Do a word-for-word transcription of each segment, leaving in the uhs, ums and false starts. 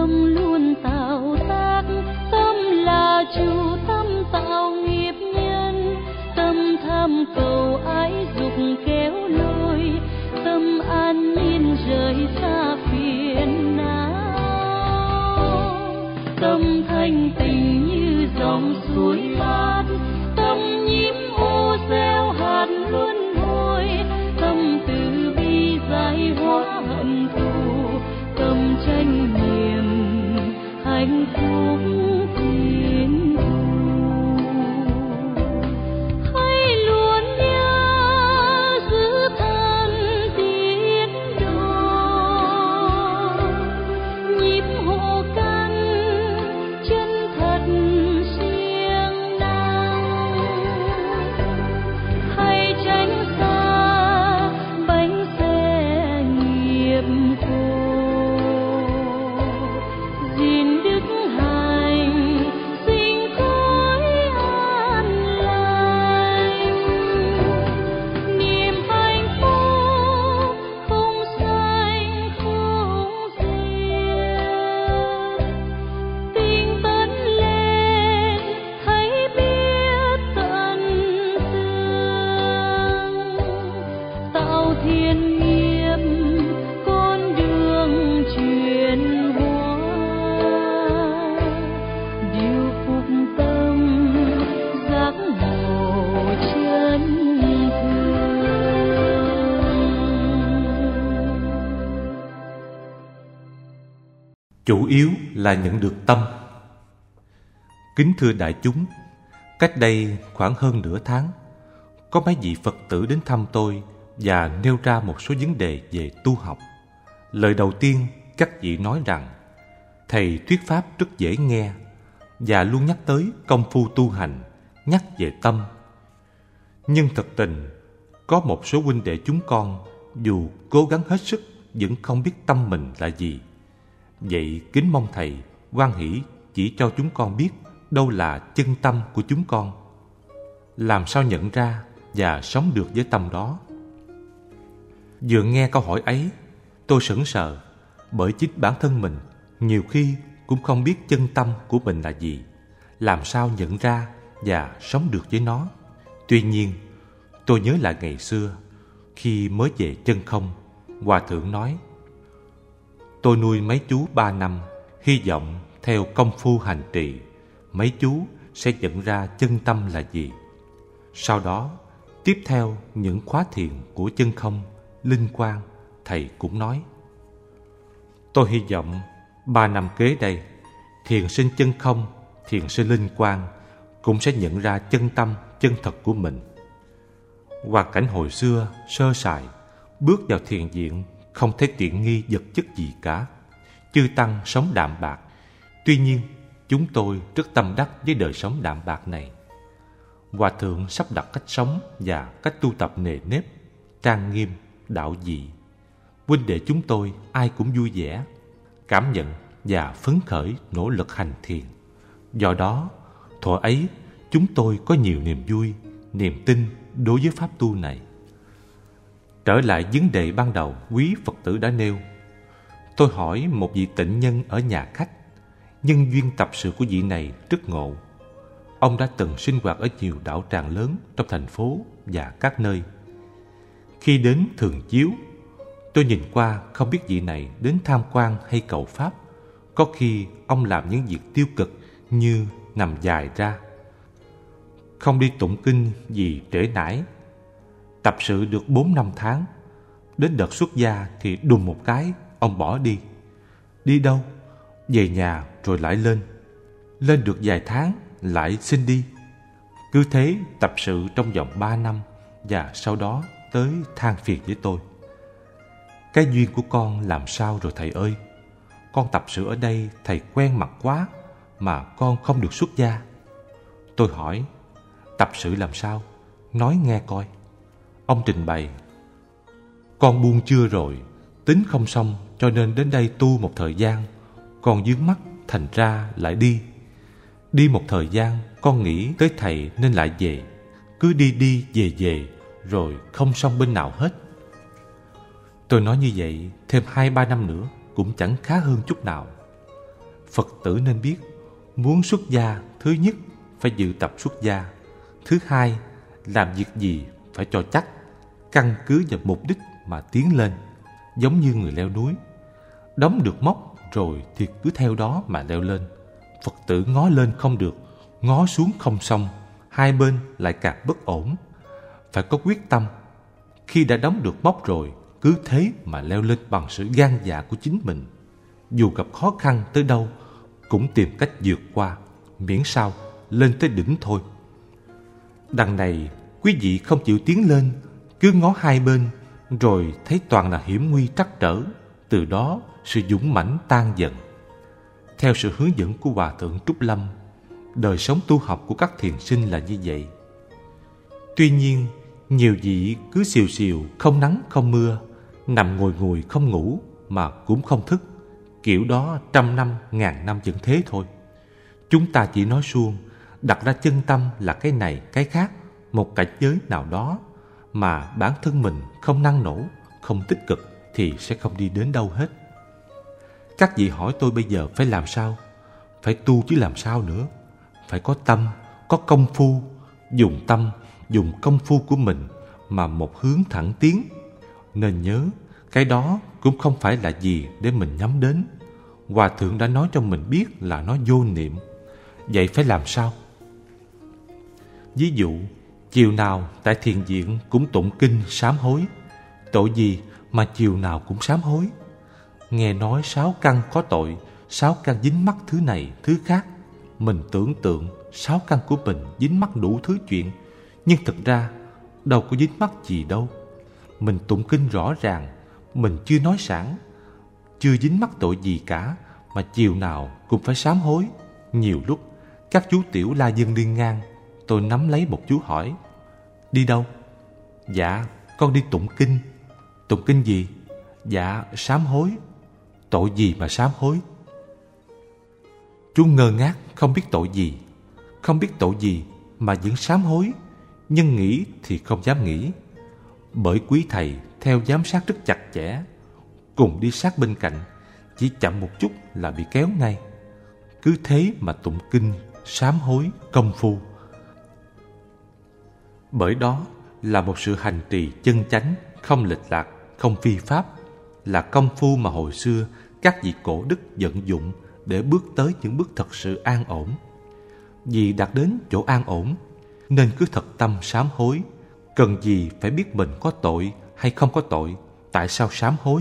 tâm luôn tạo tác, tâm là chủ, tâm tạo nghiệp nhân, tâm tham cầu ái dục kéo lôi, tâm an nhiên rời xa phiền não. Tâm thanh tịnh như dòng suối mát, tâm nhiễm ô gieo hạt luân hồi, tâm từ bi giải hóa hận thù, tâm tranh niệm hạnh phúc thiên thu. Hãy luôn nhớ giữ thân tiết độ, nhịp hộ căn chân thật siêng năng. Hãy tránh xa bánh xe nghiệp khổ, gìn đức hạnh sinh khối an lành. Niềm hạnh phúc không sanh không diệt, tinh tấn lên thấy biết tận tường, tạo thiên nghiệp con đường chuyển hóa, điều phục tâm giác ngộ chân thường. Chủ yếu là nhận được tâm. Kính thưa đại chúng, cách đây khoảng hơn nửa tháng, có mấy vị Phật tử đến thăm tôi và nêu ra một số vấn đề về tu học. Lời đầu tiên, các vị nói rằng thầy thuyết pháp rất dễ nghe và luôn nhắc tới công phu tu hành, nhắc về tâm. Nhưng thực tình, có một số huynh đệ chúng con dù cố gắng hết sức vẫn không biết tâm mình là gì. Vậy kính mong thầy hoan hỷ chỉ cho chúng con biết đâu là chân tâm của chúng con, làm sao nhận ra và sống được với tâm đó. Vừa nghe câu hỏi ấy, tôi sững sờ, bởi chính bản thân mình nhiều khi cũng không biết chân tâm của mình là gì, làm sao nhận ra và sống được với nó. Tuy nhiên, tôi nhớ lại ngày xưa, khi mới về chân không, Hòa Thượng nói: tôi nuôi mấy chú ba năm, hy vọng theo công phu hành trì, mấy chú sẽ nhận ra chân tâm là gì. Sau đó, tiếp theo những khóa thiền của chân không, linh quang, thầy cũng nói: tôi hy vọng ba năm kế đây, thiền sinh chân không, thiền sinh linh quang cũng sẽ nhận ra chân tâm chân thật của mình. Hoàn cảnh hồi xưa sơ sài, bước vào thiền viện không thấy tiện nghi vật chất gì cả, chư tăng sống đạm bạc. Tuy nhiên, chúng tôi rất tâm đắc với đời sống đạm bạc này. Hòa Thượng sắp đặt cách sống và cách tu tập nề nếp, trang nghiêm, đạo dị. Huynh đệ chúng tôi ai cũng vui vẻ, cảm nhận và phấn khởi nỗ lực hành thiền. Do đó, thuở ấy chúng tôi có nhiều niềm vui, niềm tin đối với pháp tu này. Trở lại vấn đề ban đầu quý Phật tử đã nêu, tôi hỏi một vị tịnh nhân ở nhà khách. Nhân duyên tập sự của vị này rất ngộ. Ông đã từng sinh hoạt ở nhiều đạo tràng lớn trong thành phố và các nơi. Khi đến Thường Chiếu, tôi nhìn qua không biết vị này đến tham quan hay cầu pháp. Có khi ông làm những việc tiêu cực như nằm dài ra, không đi tụng kinh vì trễ nải. Tập sự được bốn năm tháng, đến đợt xuất gia thì đùng một cái ông bỏ đi. Đi đâu? Về nhà rồi lại lên. Lên được vài tháng lại xin đi. Cứ thế tập sự trong vòng ba năm, và sau đó tới than phiền với tôi: cái duyên của con làm sao rồi thầy ơi? Con tập sự ở đây thầy quen mặt quá, mà con không được xuất gia. Tôi hỏi: tập sự làm sao? Nói nghe coi. Ông trình bày: con buông chưa rồi, tính không xong, cho nên đến đây tu một thời gian. Con vướng mắc, thành ra lại đi. Đi một thời gian, con nghĩ tới thầy nên lại về. Cứ đi đi về về, rồi không xong bên nào hết. Tôi nói như vậy, thêm hai ba năm nữa cũng chẳng khá hơn chút nào. Phật tử nên biết, muốn xuất gia, thứ nhất phải dự tập xuất gia. Thứ hai, làm việc gì phải cho chắc, căn cứ vào mục đích mà tiến lên. Giống như người leo núi, đóng được móc rồi thì cứ theo đó mà leo lên. Phật tử ngó lên không được, ngó xuống không xong, hai bên lại càng bất ổn. Phải có quyết tâm. Khi đã đóng được móc rồi, cứ thế mà leo lên bằng sự gan dạ của chính mình. Dù gặp khó khăn tới đâu, cũng tìm cách vượt qua, miễn sao lên tới đỉnh thôi. Đằng này, quý vị không chịu tiến lên, cứ ngó hai bên, rồi thấy toàn là hiểm nguy trắc trở. Từ đó, sự dũng mãnh tan dần. Theo sự hướng dẫn của Hòa Thượng Trúc Lâm, đời sống tu học của các thiền sinh là như vậy. Tuy nhiên, nhiều vị cứ xìu xìu, không nắng không mưa, nằm ngồi ngồi không ngủ mà cũng không thức. Kiểu đó trăm năm, ngàn năm vẫn thế thôi. Chúng ta chỉ nói suông, đặt ra chân tâm là cái này, cái khác, một cảnh giới nào đó, mà bản thân mình không năng nổ, không tích cực thì sẽ không đi đến đâu hết. Các vị hỏi tôi bây giờ phải làm sao? Phải tu chứ làm sao nữa. Phải có tâm, có công phu, dùng tâm, dùng công phu của mình mà một hướng thẳng tiến. Nên nhớ, cái đó cũng không phải là gì để mình nhắm đến. Hòa Thượng đã nói cho mình biết là nó vô niệm. Vậy phải làm sao? Ví dụ, chiều nào tại thiền viện cũng tụng kinh sám hối. Tội gì mà chiều nào cũng sám hối? Nghe nói sáu căn có tội, sáu căn dính mắc thứ này, thứ khác. Mình tưởng tượng sáu căn của mình dính mắc đủ thứ chuyện, nhưng thực ra đâu có dính mắc gì đâu. Mình tụng kinh rõ ràng, mình chưa nói sẵn, chưa dính mắc tội gì cả, mà chiều nào cũng phải sám hối. Nhiều lúc các chú tiểu la dân đi ngang, tôi nắm lấy một chú hỏi: đi đâu? Dạ, con đi tụng kinh. Tụng kinh gì? Dạ, sám hối. Tội gì mà sám hối? Chú ngơ ngác, không biết tội gì. Không biết tội gì mà vẫn sám hối, nhưng nghĩ thì không dám nghĩ. Bởi quý thầy theo giám sát rất chặt chẽ, cùng đi sát bên cạnh, chỉ chậm một chút là bị kéo ngay. Cứ thế mà tụng kinh, sám hối, công phu. Bởi đó là một sự hành trì chân chánh, không lệch lạc, không phi pháp, là công phu mà hồi xưa các vị cổ đức vận dụng để bước tới những bước thật sự an ổn. Vì đạt đến chỗ an ổn nên cứ thật tâm sám hối. Cần gì phải biết mình có tội hay không có tội, tại sao sám hối?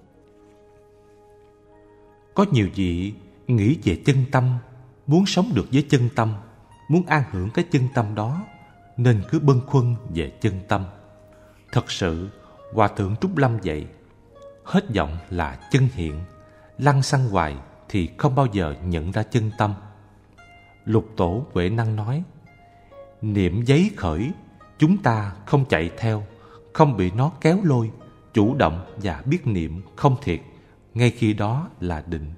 Có nhiều vị nghĩ về chân tâm, muốn sống được với chân tâm, muốn an hưởng cái chân tâm đó, nên cứ bâng khuâng về chân tâm. Thật sự, Hòa Thượng Trúc Lâm dạy, hết giọng là chân hiện, lăng xăng hoài thì không bao giờ nhận ra chân tâm. Lục Tổ Huệ Năng nói, niệm giấy khởi, chúng ta không chạy theo, không bị nó kéo lôi, chủ động và biết niệm không thiệt, ngay khi đó là định.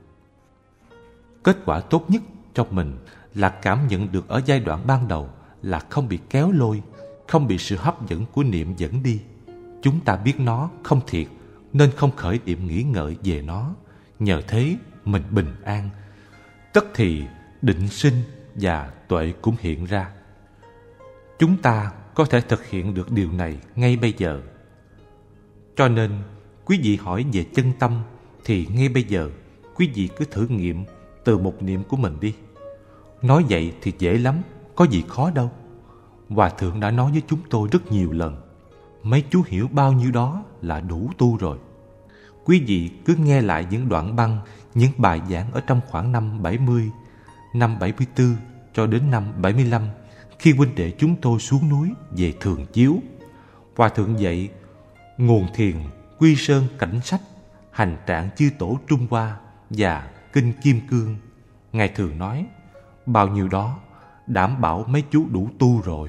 Kết quả tốt nhất cho mình là cảm nhận được ở giai đoạn ban đầu là không bị kéo lôi, không bị sự hấp dẫn của niệm dẫn đi. Chúng ta biết nó không thiệt nên không khởi niệm nghĩ ngợi về nó, nhờ thế mình bình an. Tất thì định sinh và tuệ cũng hiện ra. Chúng ta có thể thực hiện được điều này ngay bây giờ. Cho nên quý vị hỏi về chân tâm thì ngay bây giờ quý vị cứ thử nghiệm từ một niệm của mình đi. Nói vậy thì dễ lắm, có gì khó đâu. Hòa Thượng đã nói với chúng tôi rất nhiều lần, mấy chú hiểu bao nhiêu đó là đủ tu rồi. Quý vị cứ nghe lại những đoạn băng, những bài giảng ở trong khoảng năm bảy mươi, năm bảy mươi tư cho đến năm bảy mươi lăm, khi huynh đệ chúng tôi xuống núi về Thường Chiếu. Hòa Thượng dạy nguồn thiền Quy Sơn Cảnh Sách, Hành Trạng Chư Tổ Trung Hoa và Kinh Kim Cương. Ngài thường nói, bao nhiêu đó đảm bảo mấy chú đủ tu rồi.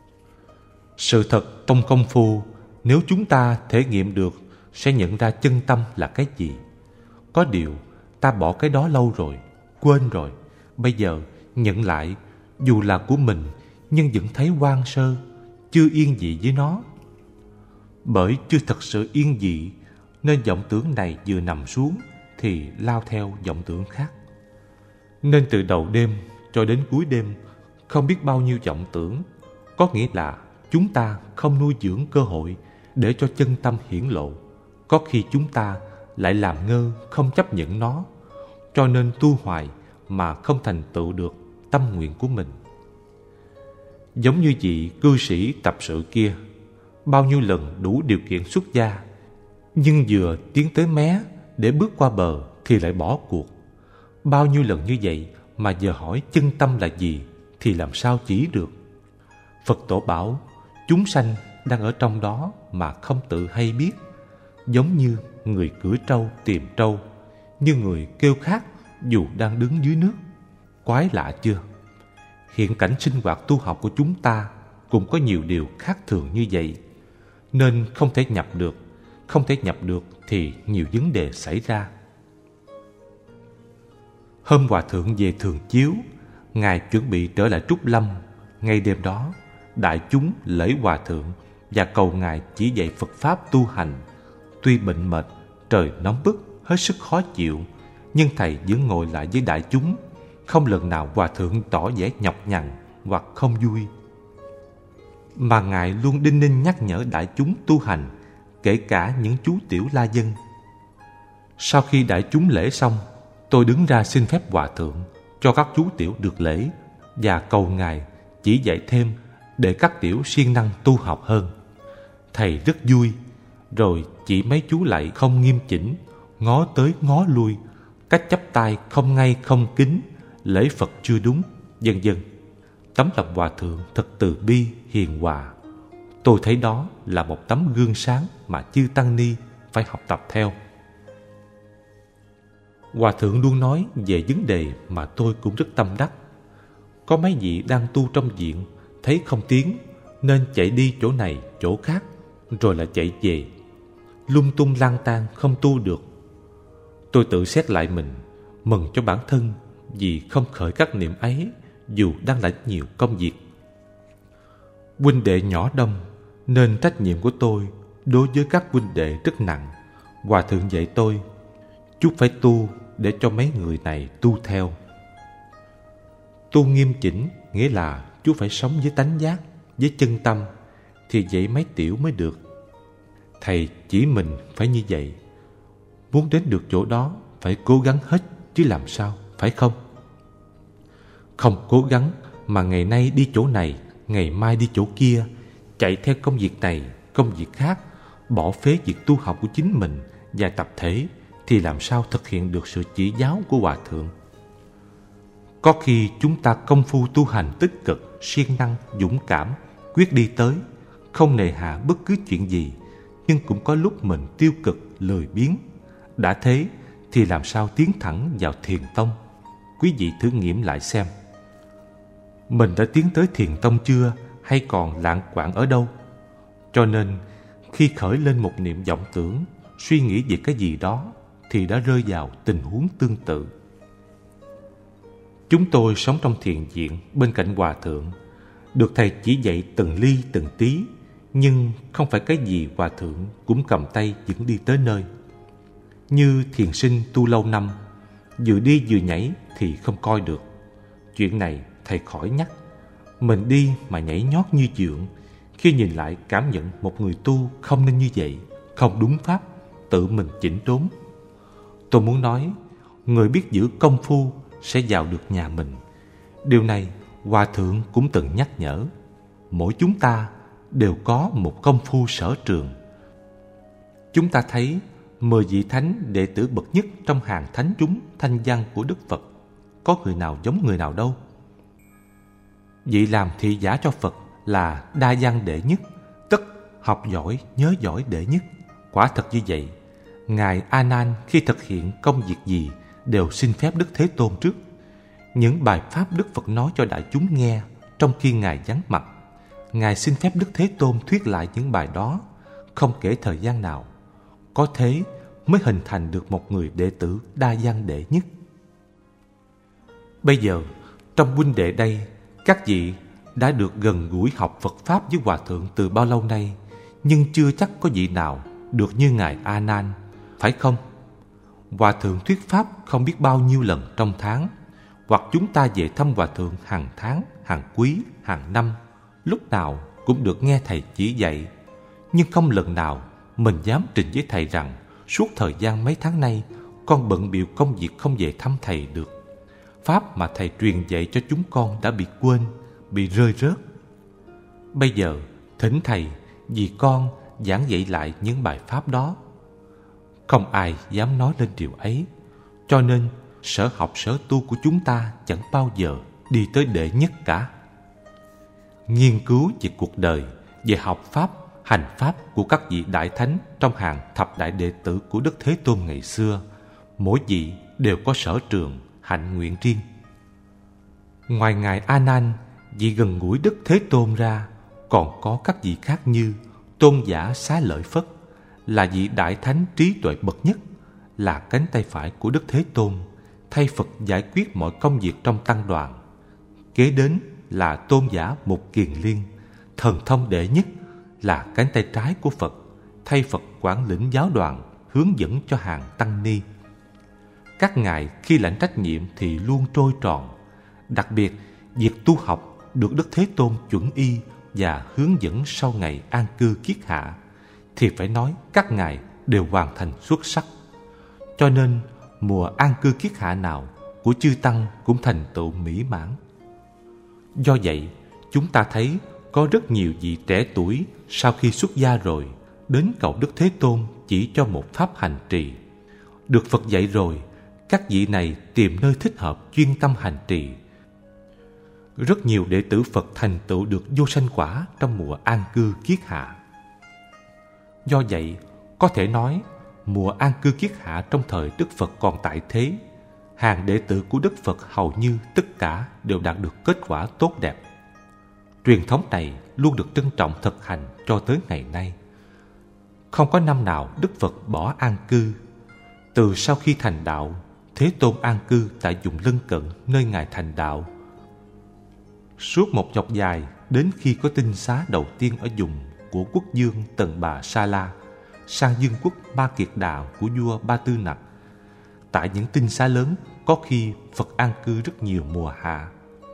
Sự thật trong công phu, nếu chúng ta thể nghiệm được, sẽ nhận ra chân tâm là cái gì. Có điều ta bỏ cái đó lâu rồi, quên rồi. Bây giờ nhận lại, dù là của mình, nhưng vẫn thấy hoang sơ, chưa yên dị với nó. Bởi chưa thật sự yên dị, nên vọng tưởng này vừa nằm xuống thì lao theo vọng tưởng khác. Nên từ đầu đêm cho đến cuối đêm, không biết bao nhiêu vọng tưởng, có nghĩa là chúng ta không nuôi dưỡng cơ hội để cho chân tâm hiển lộ. Có khi chúng ta lại làm ngơ không chấp nhận nó, cho nên tu hoài mà không thành tựu được tâm nguyện của mình. Giống như vị cư sĩ tập sự kia, bao nhiêu lần đủ điều kiện xuất gia, nhưng vừa tiến tới mé để bước qua bờ thì lại bỏ cuộc. Bao nhiêu lần như vậy mà giờ hỏi chân tâm là gì thì làm sao chỉ được. Phật tổ bảo chúng sanh đang ở trong đó mà không tự hay biết, giống như người cưỡi trâu tìm trâu, như người kêu khát dù đang đứng dưới nước. Quái lạ chưa? Hiện cảnh sinh hoạt tu học của chúng ta cũng có nhiều điều khác thường như vậy, nên không thể nhập được. Không thể nhập được thì nhiều vấn đề xảy ra. Hôm Hòa Thượng về Thường Chiếu, Ngài chuẩn bị trở lại Trúc Lâm. Ngay đêm đó, đại chúng lễ Hòa Thượng và cầu Ngài chỉ dạy Phật Pháp tu hành. Tuy bệnh mệt, trời nóng bức, hết sức khó chịu, nhưng Thầy vẫn ngồi lại với đại chúng, không lần nào Hòa Thượng tỏ vẻ nhọc nhằn hoặc không vui. Mà Ngài luôn đinh ninh nhắc nhở đại chúng tu hành, kể cả những chú tiểu la dân. Sau khi đại chúng lễ xong, tôi đứng ra xin phép Hòa Thượng cho các chú tiểu được lễ và cầu Ngài chỉ dạy thêm để các tiểu siêng năng tu học hơn. Thầy rất vui, rồi chỉ mấy chú lại không nghiêm chỉnh, ngó tới ngó lui, cách chắp tay không ngay không kính, lễ Phật chưa đúng, vân vân. Tấm lòng Hòa Thượng thật từ bi, hiền hòa. Tôi thấy đó là một tấm gương sáng mà chư tăng ni phải học tập theo. Hòa Thượng luôn nói về vấn đề mà tôi cũng rất tâm đắc. Có mấy vị đang tu trong viện, thấy không tiến, nên chạy đi chỗ này chỗ khác, rồi lại chạy về, lung tung lang tan không tu được. Tôi tự xét lại mình, mừng cho bản thân vì không khởi các niệm ấy dù đang lãnh nhiều công việc. Huynh đệ nhỏ đông, nên trách nhiệm của tôi đối với các huynh đệ rất nặng. Hòa Thượng dạy tôi, chú phải tu để cho mấy người này tu theo. Tu nghiêm chỉnh nghĩa là chú phải sống với tánh giác, với chân tâm, thì vậy mấy tiểu mới được. Thầy chỉ mình phải như vậy. Muốn đến được chỗ đó phải cố gắng hết chứ làm sao, phải không? Không cố gắng mà ngày nay đi chỗ này, ngày mai đi chỗ kia, chạy theo công việc này, công việc khác, bỏ phế việc tu học của chính mình và tập thể, thì làm sao thực hiện được sự chỉ giáo của Hòa Thượng? Có khi chúng ta công phu tu hành tích cực, siêng năng, dũng cảm, quyết đi tới, không nề hà bất cứ chuyện gì, nhưng cũng có lúc mình tiêu cực, lười biếng. Đã thế thì làm sao tiến thẳng vào thiền tông? Quý vị thử nghiệm lại xem. Mình đã tiến tới thiền tông chưa, hay còn lạng quạng ở đâu? Cho nên khi khởi lên một niệm vọng tưởng, suy nghĩ về cái gì đó, thì đã rơi vào tình huống tương tự. Chúng tôi sống trong thiền viện bên cạnh Hòa Thượng, được Thầy chỉ dạy từng ly từng tí, nhưng không phải cái gì Hòa Thượng cũng cầm tay dẫn đi tới nơi. Như thiền sinh tu lâu năm, vừa đi vừa nhảy thì không coi được. Chuyện này Thầy khỏi nhắc. Mình đi mà nhảy nhót như dượng, khi nhìn lại cảm nhận một người tu không nên như vậy, không đúng pháp, tự mình chỉnh đốn. Tôi muốn nói, người biết giữ công phu sẽ vào được nhà mình. Điều này Hòa Thượng cũng từng nhắc nhở. Mỗi chúng ta đều có một công phu sở trường. Chúng ta thấy mười vị thánh đệ tử bậc nhất trong hàng thánh chúng thanh văn của Đức Phật, có người nào giống người nào đâu. Vị làm thị giả cho Phật là đa văn đệ nhất, tức học giỏi, nhớ giỏi đệ nhất. Quả thật như vậy. Ngài A Nan khi thực hiện công việc gì đều xin phép Đức Thế Tôn trước. Những bài pháp Đức Phật nói cho đại chúng nghe trong khi Ngài vắng mặt, Ngài xin phép Đức Thế Tôn thuyết lại những bài đó, không kể thời gian nào. Có thế mới hình thành được một người đệ tử đa văn đệ nhất. Bây giờ trong huynh đệ đây, các vị đã được gần gũi học Phật Pháp với Hòa Thượng từ bao lâu nay, nhưng chưa chắc có vị nào được như Ngài A Nan, phải không? Hòa Thượng thuyết Pháp không biết bao nhiêu lần trong tháng. hoặc chúng ta về thăm hòa thượng hàng tháng, hàng quý, hàng năm, lúc nào cũng được nghe thầy chỉ dạy. Nhưng không lần nào mình dám trình với thầy rằng suốt thời gian mấy tháng nay con bận bịu công việc không về thăm thầy được. Pháp mà thầy truyền dạy cho chúng con đã bị quên, bị rơi rớt. Bây giờ thỉnh thầy vì con giảng dạy lại những bài pháp đó. Không ai dám nói lên điều ấy, cho nên sở học sở tu của chúng ta chẳng bao giờ đi tới đệ nhất cả. Nghiên cứu về cuộc đời, về học pháp, hành pháp của các vị đại thánh trong hàng thập đại đệ tử của Đức Thế Tôn ngày xưa, mỗi vị đều có sở trường, hạnh nguyện riêng. Ngoài ngài A Nan, vị gần gũi Đức Thế Tôn ra, còn có các vị khác như Tôn giả Xá Lợi Phất, là vị đại thánh trí tuệ bậc nhất, là cánh tay phải của Đức Thế Tôn, thay Phật giải quyết mọi công việc trong tăng đoàn. Kế đến là Tôn giả Mục Kiền Liên, thần thông đệ nhất, là cánh tay trái của Phật, thay Phật quản lĩnh giáo đoàn, hướng dẫn cho hàng tăng ni. Các ngài khi lãnh trách nhiệm thì luôn trôi tròn. Đặc biệt, việc tu học được Đức Thế Tôn chuẩn y và hướng dẫn sau ngày an cư kiết hạ, thì phải nói các ngài đều hoàn thành xuất sắc. Cho nên mùa an cư kiết hạ nào của chư tăng cũng thành tựu mỹ mãn. Do vậy, chúng ta thấy có rất nhiều vị trẻ tuổi sau khi xuất gia rồi đến cầu Đức Thế Tôn chỉ cho một pháp hành trì. Được Phật dạy rồi, các vị này tìm nơi thích hợp chuyên tâm hành trì. Rất nhiều đệ tử Phật thành tựu được vô sanh quả trong mùa an cư kiết hạ. Do vậy, có thể nói mùa an cư kiết hạ trong thời Đức Phật còn tại thế, hàng đệ tử của Đức Phật hầu như tất cả đều đạt được kết quả tốt đẹp. Truyền thống này luôn được trân trọng thực hành cho tới ngày nay. Không có năm nào Đức Phật bỏ an cư. Từ sau khi thành đạo, Thế Tôn an cư tại vùng lân cận nơi ngài thành đạo. Suốt một dọc dài đến khi có tinh xá đầu tiên ở vùng của quốc dương Tần Bà Sa La sang vương quốc Ma Kiệt Đà của vua Ba Tư Nặc. Tại những tinh xá lớn, có khi Phật an cư rất nhiều mùa hạ.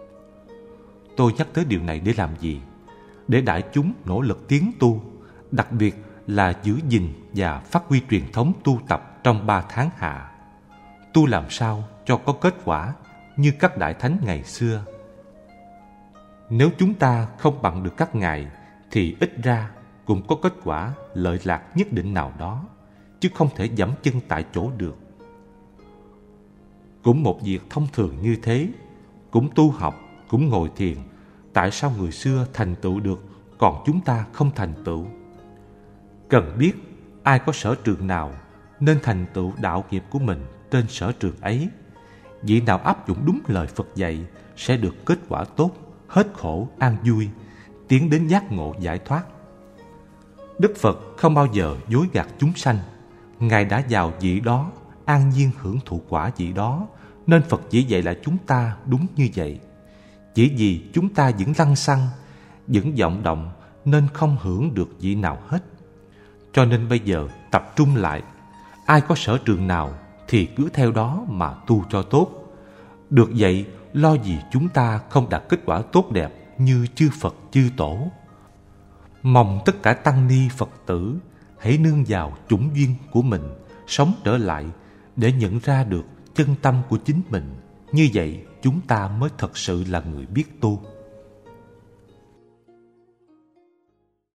Tôi nhắc tới điều này để làm gì? Để đại chúng nỗ lực tiến tu, đặc biệt là giữ gìn và phát huy truyền thống tu tập trong ba tháng hạ. Tu làm sao cho có kết quả như các đại thánh ngày xưa. Nếu chúng ta không bằng được các ngài thì ít ra cũng có kết quả lợi lạc nhất định nào đó, chứ không thể giẫm chân tại chỗ được. Cũng một việc thông thường như thế, cũng tu học, cũng ngồi thiền, tại sao người xưa thành tựu được còn chúng ta không thành tựu? Cần biết ai có sở trường nào nên thành tựu đạo nghiệp của mình trên sở trường ấy. Vị nào áp dụng đúng lời Phật dạy sẽ được kết quả tốt, hết khổ an vui, tiến đến giác ngộ giải thoát. Đức Phật không bao giờ dối gạt chúng sanh. Ngài đã vào vị đó, an nhiên hưởng thụ quả vị đó, nên Phật chỉ dạy là chúng ta đúng như vậy. Chỉ vì chúng ta vẫn lăng xăng, vẫn vọng động nên không hưởng được vị nào hết. Cho nên bây giờ tập trung lại, ai có sở trường nào thì cứ theo đó mà tu cho tốt. Được vậy, lo gì chúng ta không đạt kết quả tốt đẹp như chư Phật chư Tổ. Mong tất cả tăng ni Phật tử hãy nương vào chủng duyên của mình, sống trở lại để nhận ra được chân tâm của chính mình. Như vậy chúng ta mới thật sự là người biết tu.